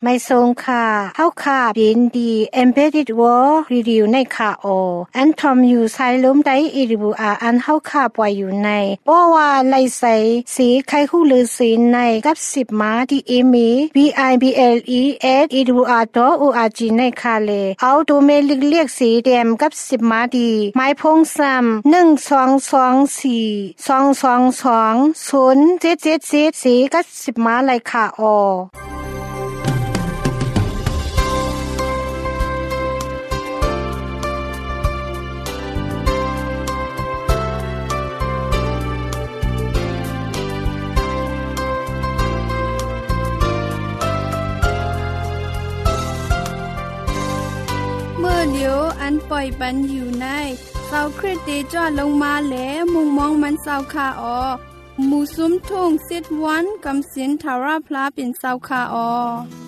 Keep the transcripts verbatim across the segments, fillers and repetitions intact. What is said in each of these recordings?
ไม่ทรงค่ะเฮาค่ะยินดี Embedded World Review ในค่ะโออันทอมอยู่ไซล้มได้อีริบูอาอันเฮาค่ะปล่อยอยู่ในบ่ว่าไลใสสีไข่ฮู้ลือสีในกับสิบมาที่อีมี บี ไอ บี แอล อี เอส อี ดับเบิลยู อาร์ ดอท โอ อาร์ จี ในค่ะเลเอาดูเมลิกเรียกสีแดงกับสิบมาดีไม้พงซ้ำหนึ่ง สอง สอง สี่ สอง สอง สอง ศูนย์ เจ็ด เจ็ด เจ็ดสีกับสิบมาเลยค่ะโอเมื่อเดียวอันปล่อยปันอยู่ในเสาคริสติจอดลงมาแล้วมุงมองมันเสาคาออหมู่ซุ้มทุ่งสิดวันกำสินทาราพลาเป็นเสาคาออ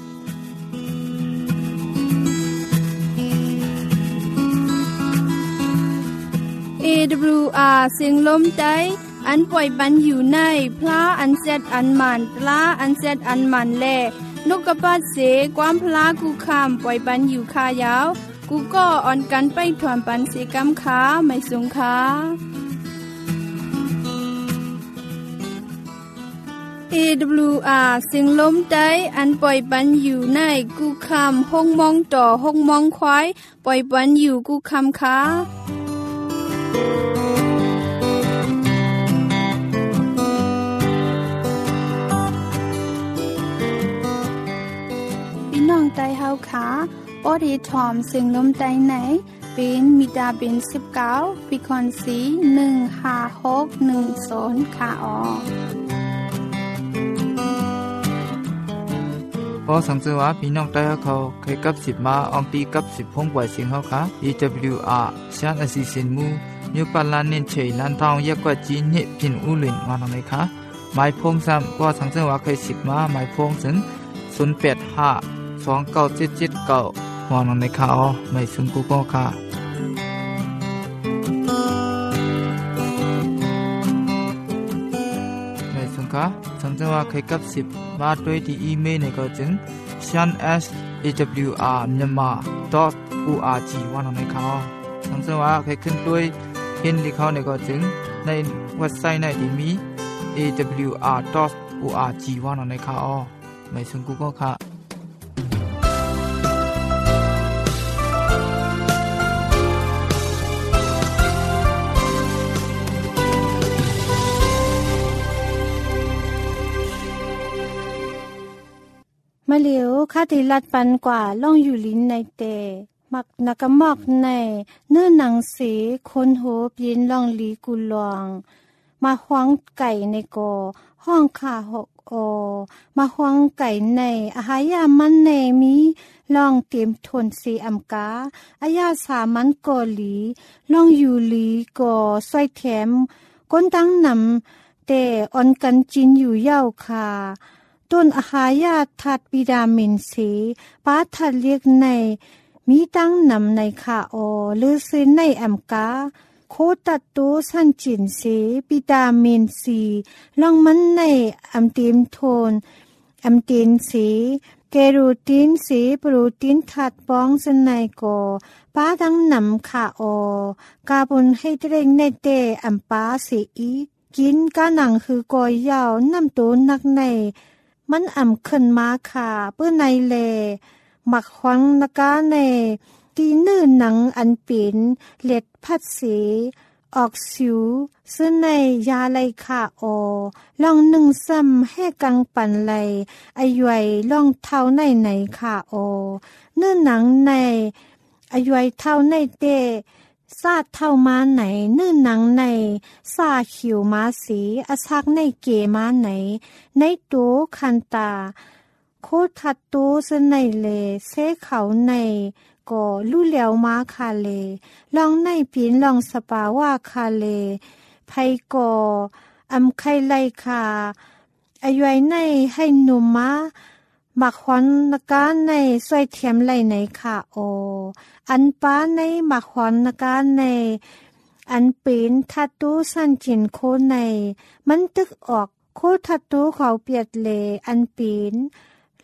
เอ ดับเบิลยู อาร์ เสียงลมใจอันปล่อยปันอยู่ในพลาอันเซดอันมันปลาอันเซดอันมันแลนกกระปาดเสความพลากูคำปล่อยปันอยู่คายาวกูก็อ่อนกันไปถอนปันเสกำขาไม่สูงขาเอ ดับเบิลยู อาร์ เสียงลมใจอันปล่อยปันอยู่ในกูคำห้องมองต่อห้องมองควายปล่อยปันอยู่กูคำขาน้องไตเฮาขาปอดีทอมเสียงลมไตไหนเป็นมิดาเป็นสิบเก้าฟิคอนซีหนึ่งห้าหกหนึ่งศูนย์ค่ะออพอสังเกตว่าพี่น้องไตเขาเคยกับสิบมาอองตีกับสิบพงปล่อยเสียงเฮาค่ะ อี ดับเบิลยู อาร์ ชานอสิสินมูนิวปาลานเน้นเฉยลันทองยากว่าจีนเนพินอูลินมาทางไหนคะหมายพงซ้ำก็สังเกตว่าเคยสิบมาหมายพงถึงศูนย์แปดห้าสองเก้าเจ็ดเจ็ดเก้ามองในข่าวไม่ซึ่งกูก็ค่ะไม่ซึ่งค่ะสังเกตว่าเคยกับสิบมาด้วยที่อีเมลในก็จึง shan s a w r myanmar dot org ว่าในข่าวสังเกตว่าเคยขึ้นด้วยเห็นที่เขาในก็จึงในเว็บไซต์ในที่มี เอ ดับเบิลยู อาร์ ดอท โอ อาร์ จี ว่าในข่าวไม่ซึ่งกูก็ค่ะมาเหลียวคาติลัดปันกว่าล่องอยู่ลิ้นในเตมักนักมอกในเนื้อหนังสีคนโหบยินล่องลีกุลองมาหวงไก่ในกอห้องขาหกโอมาหวงไก่ในอาหายามันในมีล่องเตรียมทนสีอำกาอายาสามันกอหลีล่องอยู่ลีกอสร้อยแถมก้นตั้งนำแต่อ่อนกันจินอยู่เย้าค่ะต้นอาหายาทัดวิตามินซีป้าทัดเรียกในมีตั้งนำในขาออหรือซื้อในแอมกาโคตัดตัวสันจินซีวิตามินซีลองมันในอัมติมโทนอัมตินซีเกโรตินซีโปรตีนทัดป้องสนายกอป้าตั้งนำขาออกาบอนไฮเดรตในเตอัมป้าซีอีกินกาหนังคือกอยยาวน้ำตัวนักในมันอ่ำขึ้นมาค่ะเพื่อในเลหมักหวังนกาในตีนื่นหนังอันเป็นเล็ดพัดสีออกสิวซึ่งในยาไลค่ะออลองหนึ่งซ้ำให้กังปั่นไหลอายุยลองเท่าในไหนค่ะออเนื้อหนังในอายุยเท่าในเตซาดเท่ามาไหนเนื้อหนังในซาขิวมาสีอาซักในเกมาไหนในตัวคันตาโคทัดตัวสนในเลเสเขาในก็ลู่เหลียวมาคาเลลองในปีนลองสปาว่าคาเลไพก่ออำไข่ไลคาอายุยในให้หนุ่มมาบักหวันนกาในสวยเทียมไหลในค่ะโออันป้าในบักหวันนกาในอันเป็นทัดตูสันจินโคในมันตึกออกโคทัดตูเขาเปียดเลอันเป็น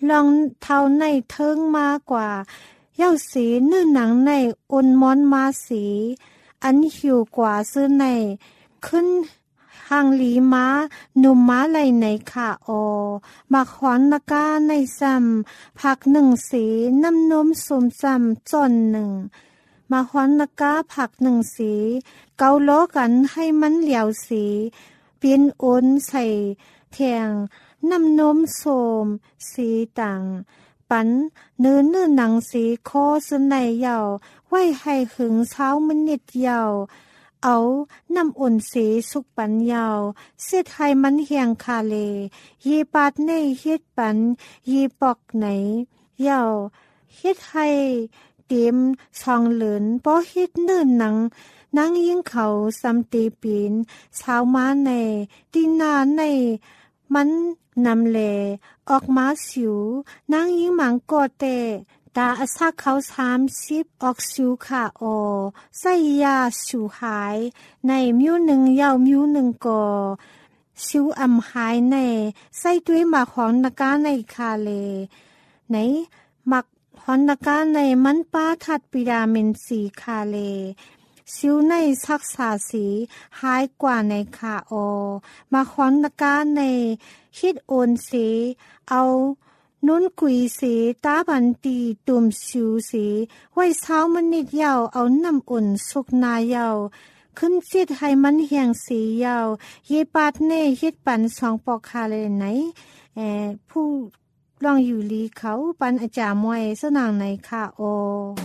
ลองเท่าในเทิงมากกว่าเย้าสีเนื้อหนังในอุ่นม้อนมาสีอันหิวกว่าซื้อในขึ้นหางหลีม้าหนุ่มม้าไหลในขาออมาขวานนากาในซ้ำผักหนึ่งสีน้ำนมสมซ้ำจอนหนึ่งมาขวานนากาผักหนึ่งสีเกาล้อกันให้มันเหลียวสีเปลี่ยนโอนใส่แทงน้ำนมสมสีต่างปันเนื้อเนื้อหนังสีโคสในเยาไว้ให้หึงเช้ามันนิดเยาเอาน้ำอุ่นสีสุกปันยาวเสียดให้มันเฮียงคาเลยีปาดในเฮ็ดปันยีปอกไหนยาวเฮ็ดให้เต็มซองเหลินป้อเฮ็ดเนื้อหนังนางยิงเขาสำตีปีนเช้ามาในตีนาในมันนำเลออกมาสิวนางยิงหมังกอเตตาอาศักเขาสามสิบออกสิวขาออใส่ยาสิวหายในมิวหนึ่งยาวมิวหนึ่งก่อสิวอำหายในใส่ด้วยหมากหอนนากาในคาเลในหมักหอนนากาในมันป้าทัดปิราเมนสีคาเลสิวในซักษาสีหายกว่าในขาออมาขอนนากาในคิดโอนสีเอานุนกุยสีตาบันตีตุ่มสิวสีไว้เช้ามันนิดยาวเอาน้ำอุ่นสุกนายาวขึ้นจิตให้มันเหียงสียาวเยปาดเน่ฮิดปันสองปอกคาเลยไหนเออผู้ลองอยู่ลีเขาปันอาจารย์มวยสนางในขาออ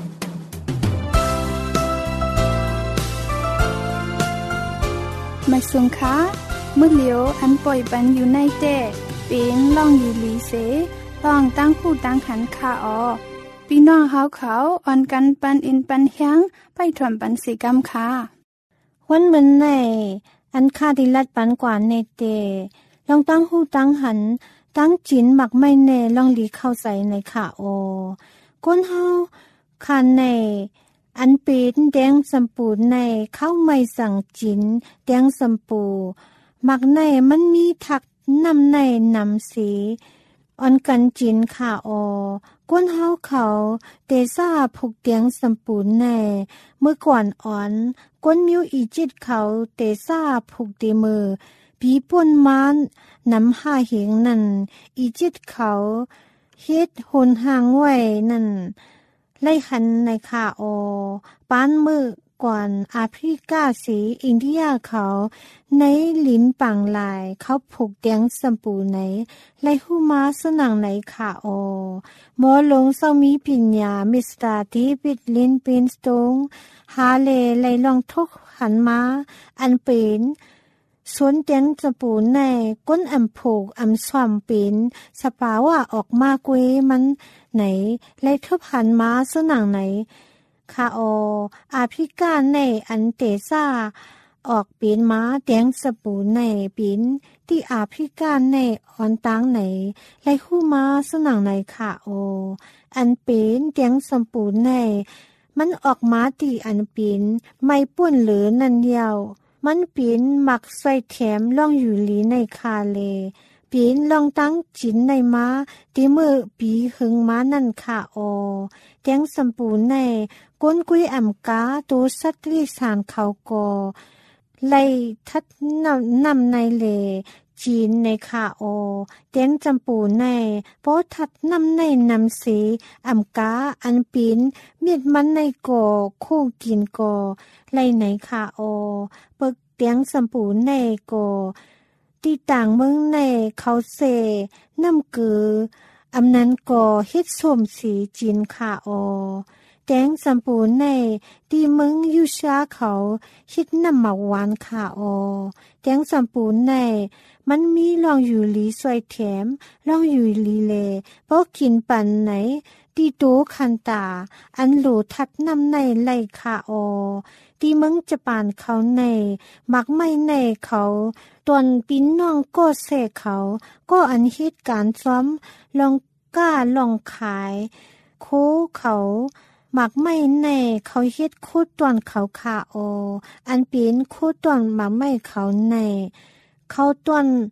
มาสุงคะมื้อเหลียวอันปล่อยปันอยู่ในเต้เป็นล่องอยู่ลีเสล่องตั้งผู้ตั้งขันคาออพี่น้องเฮาเขาอ่อนกันปันอินปันเฮียงไปถ่วมปันสีกรรมค่ะวันเหมือนในอันคาดิลัดปันกว่าในเตลองตั้งหูตั้งหันตั้งจินหมักไม่แน่ลองหลีเข้าใส่ในขาออก้นเฮาคานในอันเป็นแดงสำปูในเข้าไม่สั่งจินแดงสำปูหมักในมันมีทักนำในนำสีอ่อนกันจินขาออก้นเฮาเขาเตซ่าผูกเตียงสำปูในเมื่อก่อนอ่อนก้นมิวอีจิตเขาเตซ่าผูกเตมือปีป่นมานนำห้าเหงนั่นอีจิตเขาเฮ็ดหนห่างไว้นั่นไล่ขันในขาออปานมือก่อนแอฟริกาสีอินเดียเขาในลิ้นปังลายเขาผูกเตียงสำปูไหนไล่หูมาสนังในขาออหมอลงเศร้ามีปัญญามิสตาร์ดีวิดลินปินสตงหาเลไล่ลองทุกหันมาอันเป็นสวนเตียงสำปูในก้นอำผูกอำสวมเป็นสปาว่าออกมากเวมันไหนไล่ทุบหันมาสนังไหนคาออาพิกาในอันเตซ่าออกเป็นม้าเตียงสปูในปินที่อาพิกาในอ่อนตังไหนไล่คู่ม้าสนังในคาออันเป็นเตียงสปูในมันออกมาที่อันเป็นไม่ป่วนหรือนันยาวมันเป็นหมักใส่แถมล่องอยู่ลีในคาเลปีนลองตั้งจินในม้าตีมือปีหึงม้านั่นขาออแตงสำปูในก้นกุยอ่ำกาตัวสัตริสานเขากอไล่ทัดนำนำในเลจีนในขาออแตงจำปูในโปทัดนำในนำสีอ่ำกาอันปีนเมียดมันในก่อคู่กินก่อไล่ในขาออเปิกแตงสำปูในก่อที่ต่างเมืองในเขาเซน้ำเกืออำนั้นก่อเฮ็ดส้มสีจีนขาออแตงสำปูในที่เมืองยุชาเขาคิดน้ำหมักหวานขาออแตงสำปูในมันมีลองอยู่ลีสวยแถมลองอยู่ลีเลเพราะกินปันไหนที่โตคันตาอันโหลทัดน้ำในไล่ขาออที่เมืองจะปานเขาในมักไม่ในเขาตวนปิ้นน้องก็เสกเขาก็อันเหตุการณ์ซ้อมลองกล้าลองขายโคเขาหมักไม่ในเขาเฮ็ดโคตวนเขาขาอออันเป็นโคตวนหมักไม่เขาในเขาตวน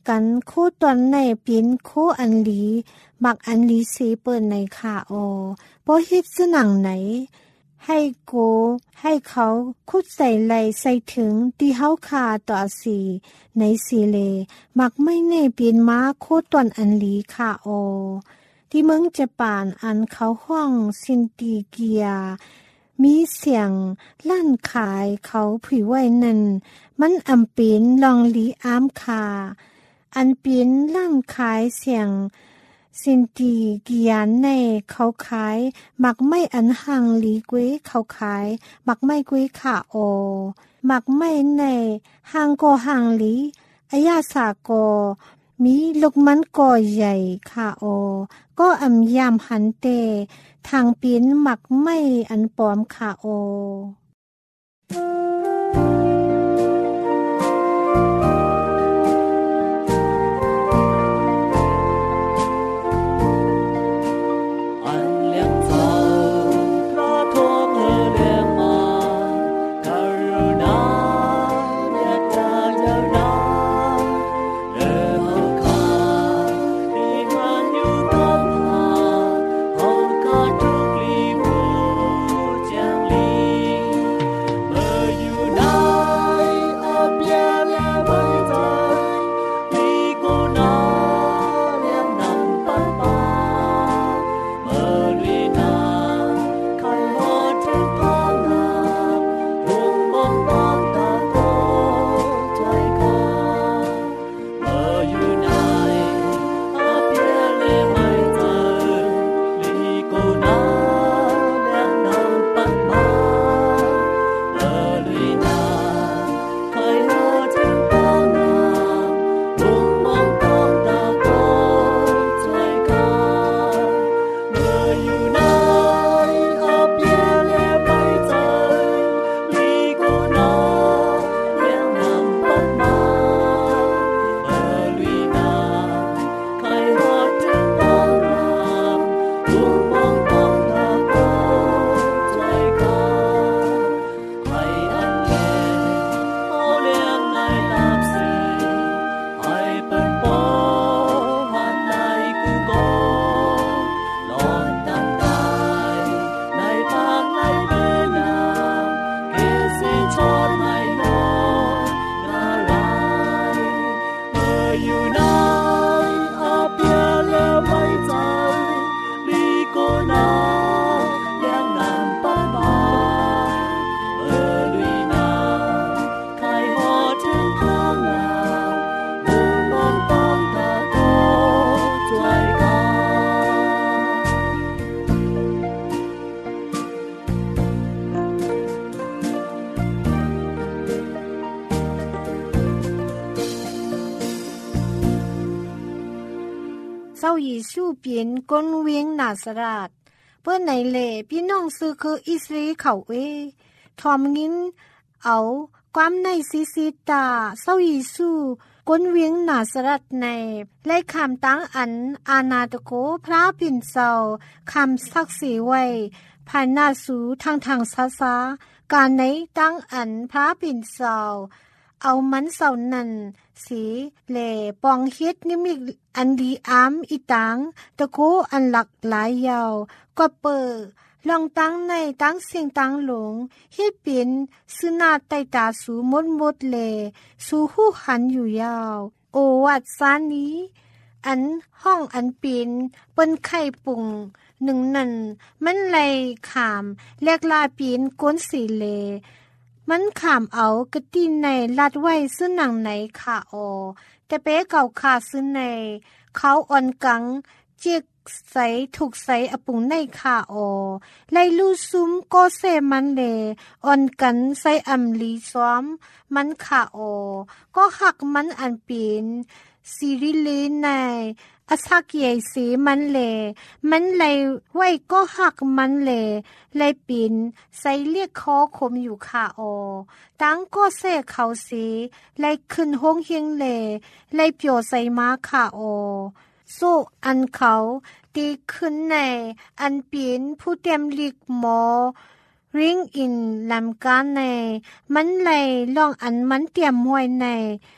กันโคตอนในเป็นโคอันหลีมักอันหลีเสเปิ้นในค่ะออบ่เฮ็ดซื่อหนังไหนให้โกให้เขาคุดใส่ไหลใส่ถึงที่เฮาคาต่อสีในสีเลมักไม่แน่เปลี่ยนม้าโคตอนอันหลีค่ะออที่เมืองญี่ปุ่นอันเขาห้องซินติเกียมีเสียงลั่นขายเขาผิวไว้นั่นมันอำเป็นลองลีอามคาอันเป็นลั่นขายเสียงสินตีเกียนในเขาขายมักไม่อันห่างหลีกวยเขาขายมักไม่กวยขาโอมักไม่ในห่างก็ห่างหลีอายาสากอมีลูกมันก่อใหญ่ขาโอก็อำยามหันเตทางปีนมักไม่อันปลอมขาโอเศร้ายิสูเปลี่ยนก้นเวียงนาสราดเพื่อไหนเล่พี่น้องซื้อคืออิสราเอลเขาเอทอมงินเอาความในซิซิตาเศร้ายิสูก้นเวียงนาสราดในไล่คำตั้งอันอาณาตโกพระปิ่นเศร้าคำศักดิ์ศรีไว้ภายหน้าสูทางทางซาซาการในตั้งอันพระปิ่นเศร้าเอามันเศร้านั่นสีแหล่ปองเฮ็ดนิมิกอันดีอามอีตังตะโกอันหลักหลายยาวก็เปิดลองตั้งในตั้งเสียงตั้งหลงเฮ็ดเป็นสุนาไตตาสูมดมดแลสู่หูหันอยู่ยาวโอวัดซานี้อันห้องอันเป็นเปิ้นไข่ปุ่งหนึ่งนั่นมันไหลขามแลกลาปีนก้นสีเลมันขามเอากะตีนในลัดไว้ซึ่งหนังไหนขาออแต่เป๊เก่าขาซึ่งในเขาอ่อนกังเจียกใสถูกใสอปุงในขาออไล่ลู่ซุ้มก็เซมันเลอ่อนกันใส่อำลีซ้อมมันขาออก็หักมันอันเป็นซีริเลในอาสักใหญ่สีมันเลมันไหลไว้ก็หักมันเลไหลปินใส่เรียกคอคมอยู่ขาออตั้งก็เสกเขาสีไหลขึ้นห้องเฮียงเลไหลเปียวใส่ม้าขาออสู้อันเขาตีขึ้นในอันปินผู้เตรียมลิกหมอริงอินลำการในมันไหลลองอันมันเตรียมมวยในไ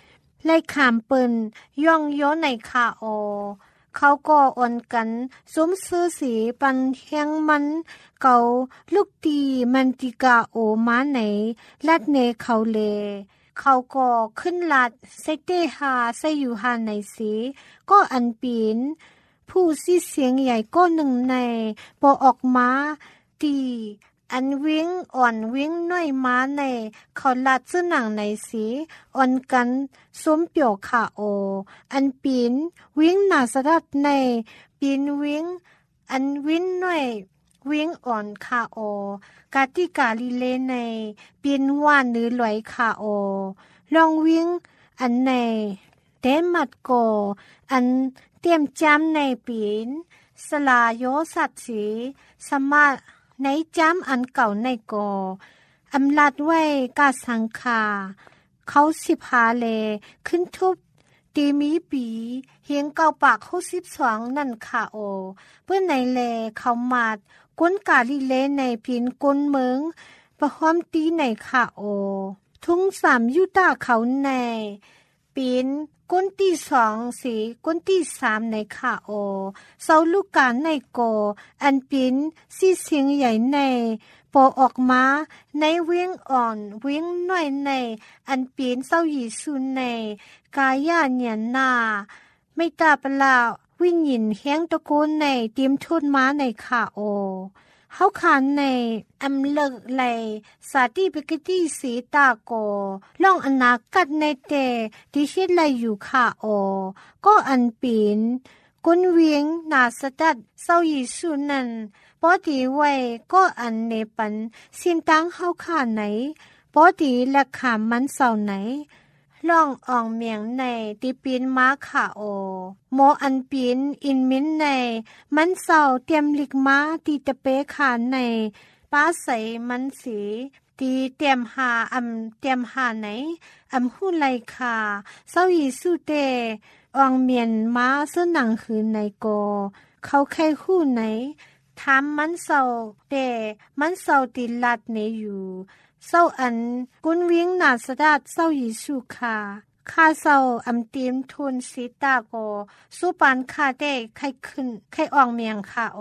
ไล่ขามเปิ่นย่องโยในคาโอเขาก็อ่อนกันสมซื้อสีปันแห้งมันเกาลูกตีมันติกาโอมาไหนลัดเนเขาเลเขาก็ขึ้นลัดเซเตหาไซอยู่หาในสีก็อันปีนผู้ซี่เสียงใหญ่ก็หนึ่งในปอออกมาตีอันวิ่งอ่อนวิ่งน้อยม้าในเขาลัดซื้อหนังในสีอ่อนกันสมเปียวขาโออันปีนวิ่งหนาสดัดในปีนวิ่งอันวิ่งน้อยวิ่งอ่อนขาโอกาติกาลิเลในปีนว่านหรือลอยขาโอลองวิ่งอันในเดมัดโกอันเตรียมจำในปีนสลาโยสัตสีสมาในจำอันเก่าในกออำลัดไว้กาสังคาเขาสิบหาเลขึ้นทุบตีมีปีเฮียงเก่าปากเขาสิบสองนั่นค่ะโอเพื่อในเลเขามาดก้นกาลิเลในพินก้นเมืองประหอมตีในค่ะโอทุ่งสามยุตาเขาในปีนก้นที่สองสีก้นที่สามในค่ะโอเสาลูกกาในโกอันปีนซี่เสียงใหญ่ในปอออกมาในเวียงอ่อนเวียงน้อยในอันปีนเศร้าหยีสุนในกายาเนียนนาไม่ตาปลาวิญญินแห้งตะโกนในเตรียมชนม้าในค่ะโอเฮาขานในอำเลิกไหลสาธิปกติสีตาโกล่องอนากัดในเตที่เฮ็ดไหลอยู่ค่ะโอก็อันปีนกุนเวียงนาสดัดเศร้ายิสุนันปอดีไว้ก็อันเนปันสินตังเฮาขานไหนปอดีและขามมันเศร้าไหนล่องอ่องเมียงในติปีนม้าขาโอโมอันปีนอินมินในมันเศร้าเตรียมลิกม้าตีตะเปขานในป้าใสมันสีตีเตรียมหาอำเตรียมหาไหนอำหู้ไลคาเศร้ายีสุเตอ่องเมียนม้าเสื้อหนังหืนในโกเขาใครคู่ไหนถามมันเศร้าแต่มันเศร้าติลัดเนอยู่เศร้าอันกุนวิ่งนาสดัดเศร้ายิสุคาข้าเศร้าอำเตียมทุนสีตาโกสุปานคาได้ไข้ขึ้นไข้อองเมียงคาโอ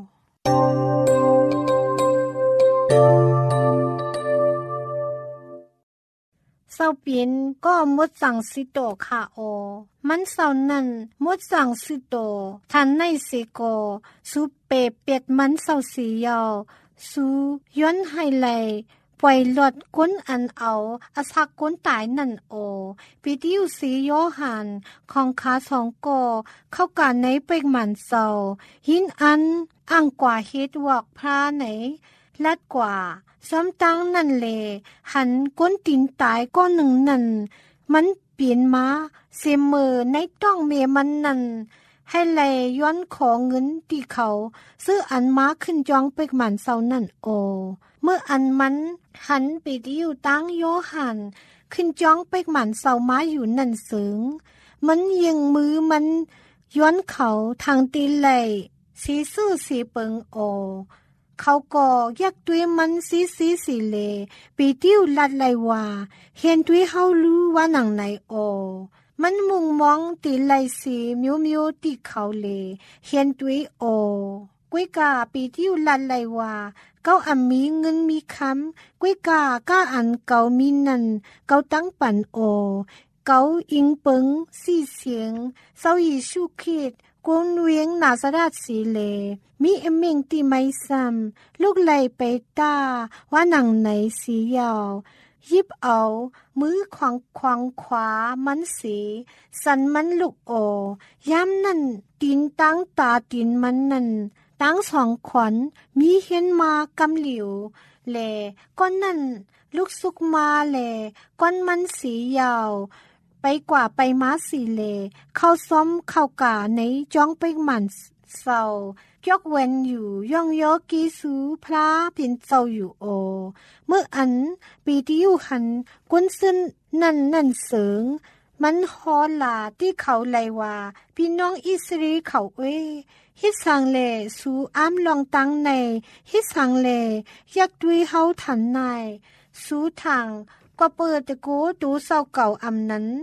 เศร้าปีนก็มดสั่งสิโตคาโอมันเศร้านั่นมดสั่งสิโตทันในสิโกสุเปเปียดมันเศร้าสียาวสูย้อนให้ไหลปล่อยหลดก้นอันเอาอาศักก้นตายนั่นโอปิดิวสีโยหันของขาสองโกเข้ากันในเปกมันเศร้าหินอันอ่างกว่าเฮ็ดวอกพระไหนลัดกว่าซ้ำตั้งนั่นเลหันก้นตินตายก้อนหนึ่งนั่นมันเปลี่ยนมาเสมอในต้องเมมันนั่นให้ไหลย้อนขอเงินที่เขาซื้ออันม้าขึ้นจองเปกมันเศร้านั่นโอเมื่ออันมันหันไปดิวตั้งโยหันขึ้นจ้องเปกหมันเศร้าม้าอยู่นั่นเสิงมันยิงมือมันย้อนเขาทางตีไหลสีซื่อสีเปิงโอเขาก็ยักด้วยมันสีสีสีเลไปดิวลัดไหลว่าเห็นด้วยเฮารู้ว่าหนังไหนโอมันมุงมองตีไหลสีมิวมิวตีเขาเลเห็นด้วยโอกุ้ยกาปีที่ลันไหลว่าเก้าอันมีเงินมีคำกุ้ยกาก้าอันเก่ามีนันเก่าตั้งปันโอเก่าอิงเปิงสี่เสียงเศร้าอีชูคิดกวนเวียงนาสราดสีเลมีเอมิงตีไม่ซ้ำลูกไหลไปตาว่าหนังไหนสียาวยิบเอามือขวางขวางขวามันสีสันมันลุกโอย้ำนั่นตีนตั้งตาตีนมันนั่นตั้งสองขวัญมีเห็นมากำเหลียวแลก้อนนั่นลูกสุกมาแลก้อนมันสียาวไปกว่าไปม้าสีเลเข้าซ้อมเข้ากาในจ้องไปหมันเศร้ายกเว้นอยู่ย่องยอกีสูพระพินเศร้าอยู่โอเมื่ออันปีที่อยู่หันกุนซึนนั่นนั่นเสิงมันฮอลาที่เขาไลว่าพี่น้องอิสรีเขาเอ้ฮิสังเลสูอ้ามลองตังในฮิสังเลยักด้วยเฮาทันนายสูทางก็เปิดตะโกดูเศร้าเก่าอำนั้น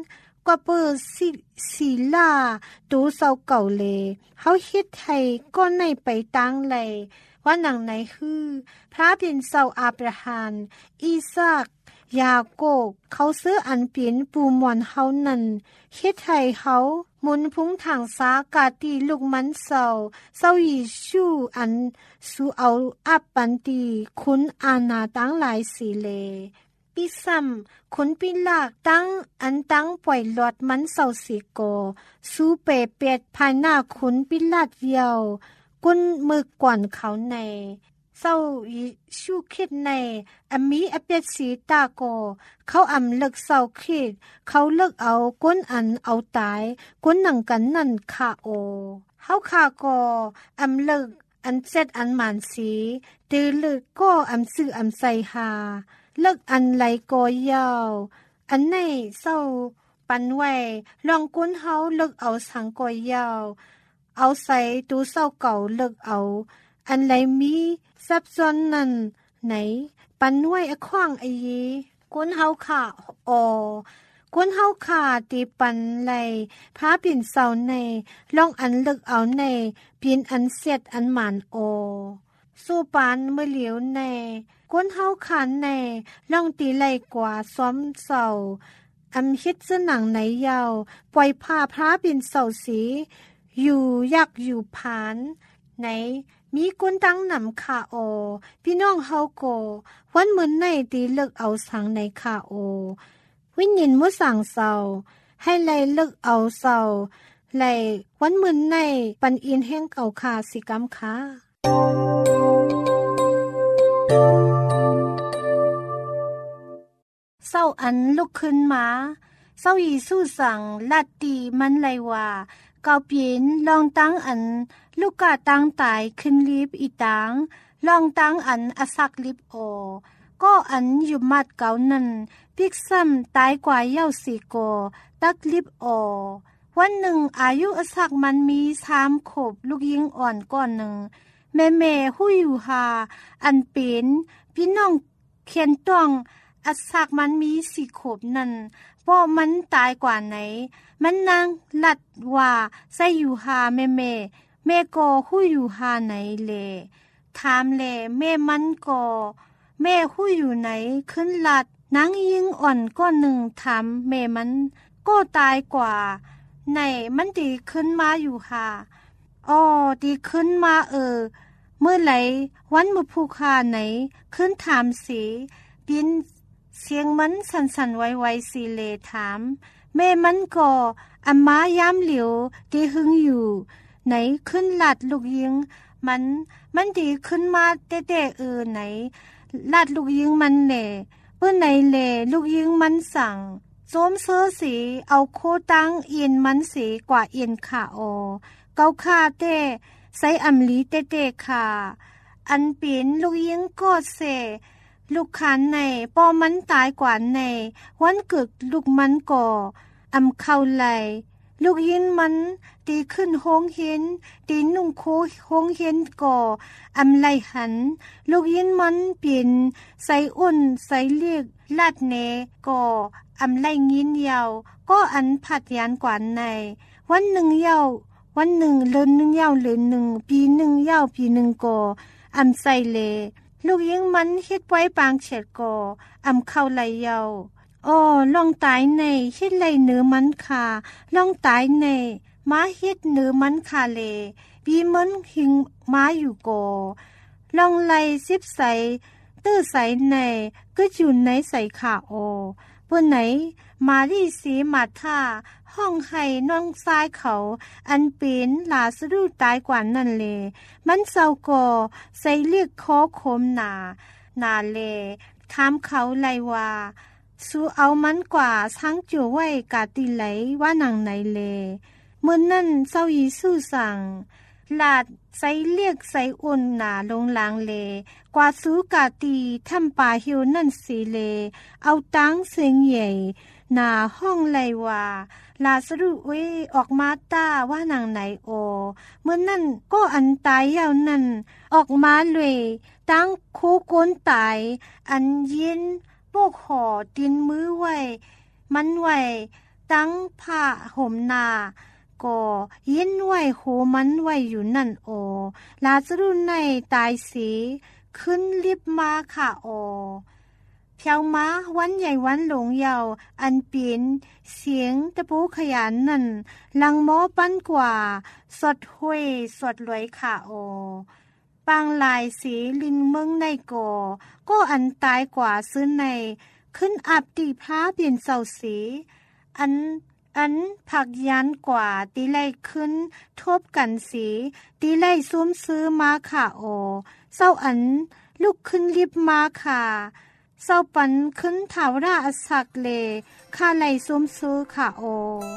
กว่าเปิดสิศีลาตูเศร้าเก่าเลยเฮาเฮ็ดให้ก้อนในไปตั้งเลยว่าหนังไหนคือพระเป็นเศร้าอาบราฮัมอีซากยาโกบเขาซื้ออันเปลี่ยนปูมอนเฮานั่นเฮ็ดให้เฮาหมุนพุงทางสากาตีลูกมันเศร้าเศร้ายิชูอันสูเอาอับปันตีคุณอาณาตั้งหลายสีเลปีซ้ำคุณปีลากตั้งอันตั้งปล่อยหลอดมันเศร้าสีโกสูเปเปียดภายหน้าคุณปีลาดเยาวกุนมือก่อนเขาในเศร้าชูคิดในอมีอเปียดสีตาโกเขาอำเลิกเศร้าคิดเขาเลิกเอาก้นอันเอาตายก้นหนังกันนั่นคาโอเฮาคาโกอำเลิกอันเจ็ดอันหมานสีตือเลิกก็อำซื้ออำใส่หาเลิกอันไหลโกยาวอันในเศร้าปันไว้ลองก้นเฮาเลิกเอาสังโกยาวเอาใส่ตู้เศร้าเก่าเลิกเอาอันไหลมีซับซ้อนนั่นไหนปันไว้อขว้างไอเยก้นเฮาขาออก้นเฮาขาตีปันไหลพาปิ่นเศร้าในลองอันเลิกเอาในปิ่นอันเสียดอันหมานโอสู้ปานเมื่อเหลียวในก้นเฮาขานในลองตีไหลกว่าซ้อมเศร้าอำคิดซะหนังไหนยาวปล่อยผ้าพระปิ่นเศร้าสีอยู่ยักอยู่ผานไหนมีกุนตั้งนำคาโอพี่น้องเฮาโกวันเหมือนในตีเลิกเอาสังในคาโอวิญญาณมุสั่งเศร้าให้ไล่เลิกเอาเศร้าไล่วันเหมือนในปันอินแห่งเก่าคาสิกรรมคาเศร้าอันลุกขึ้นมาเศร้าอีสู้สั่งลาดตีมันไลว่าเกาเปลี่ยนลองตั้งอันลูกกาตั้งตายขึ้นลิบอีตังลองตั้งอันอสักลิบโอก็อันอยู่มัดเก่านั้นปิกซ้ำตายกว่าเย้าสีโกตักลิบโอวันหนึ่งอายุอสักมันมีสามขบลูกยิงอ่อนก้อนหนึ่งแม่แม่หู้อยู่หาอันเป็นพี่น้องเขียนต้องอสักมันมีสี่ขบนั่นป้อมันตายกว่าไหนมันนางลัดว่าใส่อยู่หาแม่แม่แม่ก็หู้อยู่หาไหนเลถามเลแม่มันก็แม่หู้อยู่ไหนขึ้นลัดนางยิงอ่อนก้อนหนึ่งถามแม่มันก็ตายกว่าไหนมันดีขึ้นมาอยู่หาอ๋อดีขึ้นมาเออเมื่อไหร่วันมือผู้คาไหนขึ้นถามสีบินเสียงมันสั่นๆไวๆสีเลถามแม่มันก็อัมมายามเหลียวดีหึงอยู่ไหนขึ้นลัดลูกยิงมันมันดีขึ้นมาเต้ๆเออไหนลัดลูกยิงมันแหล่เพื่อไหนแหล่ลูกยิงมันสั่งโจมเสื้อสีเอาโคตั้งเอียนมันสีกว่าเอียนขาโอเกาคาเต้ใส่อำลีเต้ๆค่ะอันเป็นลูกยิงก็เสลูกขันในปอมันตายกว่าในวันกึกลูกมันก่ออำเข้าไหลลูกยินมันตีขึ้นโฮงเห็นตีนุ่งโคโฮงเห็นก่ออำไหลหันลูกยินมันเปลี่ยนใส่อุ่นใส่เรียกลาดเนก่ออำไหลงินยาวก็อันผัดยานกว่าในวันหนึ่งยาววันหนึ่งเลือนหนึ่งยาวเลือนหนึ่งปีหนึ่งยาวปีหนึ่งก่ออำใส่เลลูกยิงมันเฮ็ดไว้ปางเฉดก่ออำเข้าไหลยาวอ้อลองตายในเฮ็ดไหลเนื้อมันค่ะลองตายในม้าเฮ็ดเนื้อมันค่ะเลปีมันหิงม้าอยู่ก่อลองไหลสิบใสตื้อใสในก็อยู่ในใส่ขาโอเปิ้นไหนมารีสีมาท่าห้องให้น้องซ้ายเขาอันเป็นหลาสะดุตายกว่านั่นเลมันเศร้าก่อใส่เรียกคอคมหนาหนาเลถามเขาไลว่าสู้เอามันกว่าทั้งจั่วไว้กาติไหลว่าหนังไหนเลเมื่อนั่นเศร้ายีสู้สั่งลาดใส่เรียกใส่อุ่นหนาลงลางเลกว่าสู้กาตีทำป่าหิวนั่นสีเลเอาตั้งเสียงใหญ่หนาห้องไลว่าลาสรุเวออกมาตาว่าหนังไหนโอเมื่อนั่นก็อันตายยาวนั่นออกมาเลยตั้งโคโกนตายอันเย็นโปกห่อดินมือไว้มันไว้ตั้งผ้าห่มนาก็ยินไว้โหมันไว้อยู่นั่นโอลาซารุในตายสีขึ้นลิบมาค่ะโอเพียวมาวันใหญ่วันหลงยาวอันเปลี่ยนเสียงตะปูขยันนั่นลังหมอปั้นกว่าสดห้วยสดรวยค่ะโอปางลายสีลินเมืองในก่อก็อันตายกว่าซื้อในขึ้นอับตีพระเปลี่ยนเสาสีอันอันผักยันกว่าตีไล่ขึ้นทบกันสีตีไล่ซุ้มซื้อมาค่ะโอเศร้าอันลุกขึ้นรีบมาค่ะเศร้าปันขึ้นถาวราอสักเลข้าไล่ซุ้มซื้อค่ะโอ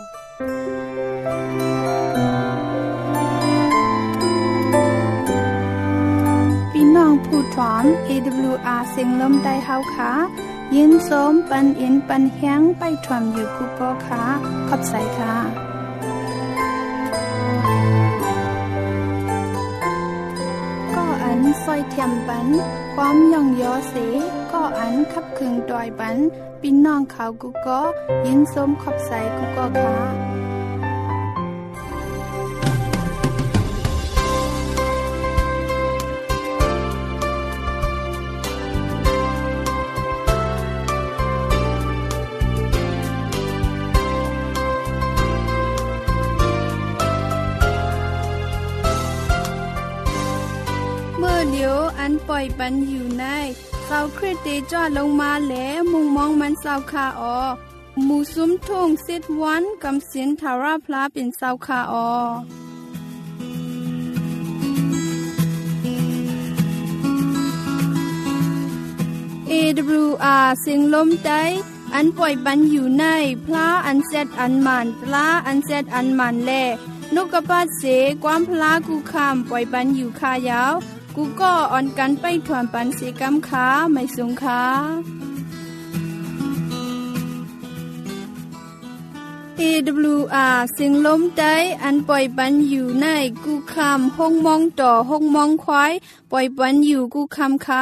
พี่น้องผู้ถอม เอ ดับเบิลยู อาร์ เสียงลมได้เฮาค่ะยินส้มปันเอ็นปันแห้งไปถอมอยู่กุปอค่ะขอบใจค่ะก็อันซอยเทียมปันความย่องยอเสก็อันขับขึงดอยปันพี่น้องเขากุก็ยินส้มขอบใจกุก็ค่ะอันปล่อยปันอยู่ในเสาคริสเตจอดลงมาแล้วมุงมองมันเสาคาออหมู่ซุ้มทุ่งเซตวันกำสินทาราพลาเป็นเสาคาออ เอ ดับเบิลยู อาร์ เสียงลมใจอันปล่อยปันอยู่ในพระอันเซตอันมันปลาอันเซตอันมันแลนกกระปาดเสความพลากูคำปล่อยปันอยู่คายาวกูก็อ่อนกันไปถวนปันสีกำขาไม่สูงขาเอ ดับเบิลยู อาร์ เสียงลมใจอันปล่อยปันอยู่ในกูคำห้องมองต่อห้องมองควายปล่อยปันอยู่กูคำขา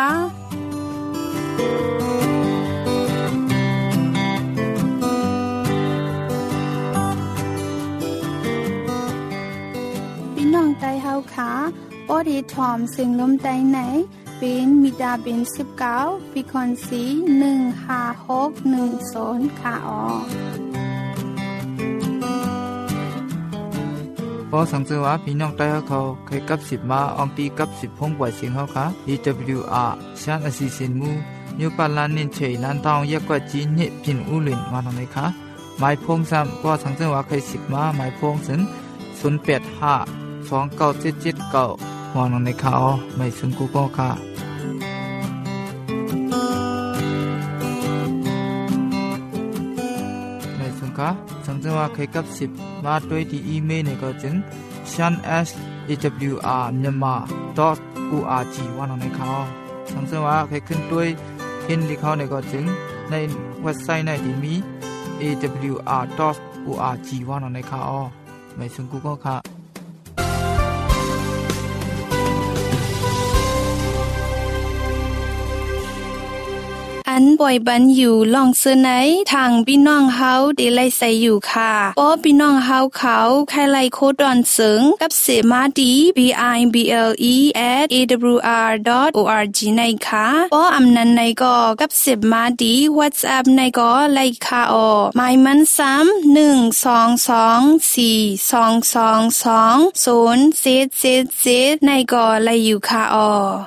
พี่น้องใจเฮาขาปอดีทอมซึ่งลมใจไหนเป็นมิดาเป็นสิบเก้าปีคอนสีหนึ่งห้าหกหนึ่งศูนย์ค่ะออพอสังเกตว่าพี่น้องใต้เขาเคยกับสิบมาอองตีกับสิบพงปล่อยเสียงเขาค่ะ เอ ดับเบิลยู อาร์ ชานอสิสินมูนิวปาลานนินเฉยลานทองเยกกว่าจีนเนพินอูหลินมาทางไหนคะหมายพงซ้ำก็สังเกตว่าเคยสิบมาหมายพงถึงศูนย์แปดห้าสองเก้าเจ็ดเจ็ดเก้าวางลงในข่าวไม่ซึ่งกูก็ค่ะไม่ซึ่งค่ะสังเกตว่าเคยกับสิบมาด้วยที่อีเมลในก็จึง ชัน เอส เอ ดับเบิลยู อาร์ myanmar ดอท โอ อาร์ จี วางลงในข่าวสังเกตว่าเคยขึ้นด้วยเห็นที่เขาในก็จึงในเว็บไซต์ในที่มี เอ ดับเบิลยู อาร์ ดอท โอ อาร์ จี วางลงในข่าวไม่ซึ่งกูก็ค่ะอันป่อยบันอยู่ลองเสื้อไหนทางพี่น้องเฮาได้ไล่ใส่อยู่ค่ะป้อพี่น้องเฮาเขาใครไล่โคดอนเสิงกับเสมาดี บี ไอ บี แอล อี แอท เอ ดับเบิลยู อาร์ ดอท โอ อาร์ จี ในค่ะป้ออำนันในก็กับเสมาดี WhatsApp ในก็ไล่ค่ะออหมายมันซ้ำหนึ่ง สอง สอง สี่ สอง สอง สอง ศูนย์ เจ็ด เจ็ด เจ็ดในก็ไล่อยู่ค่ะออ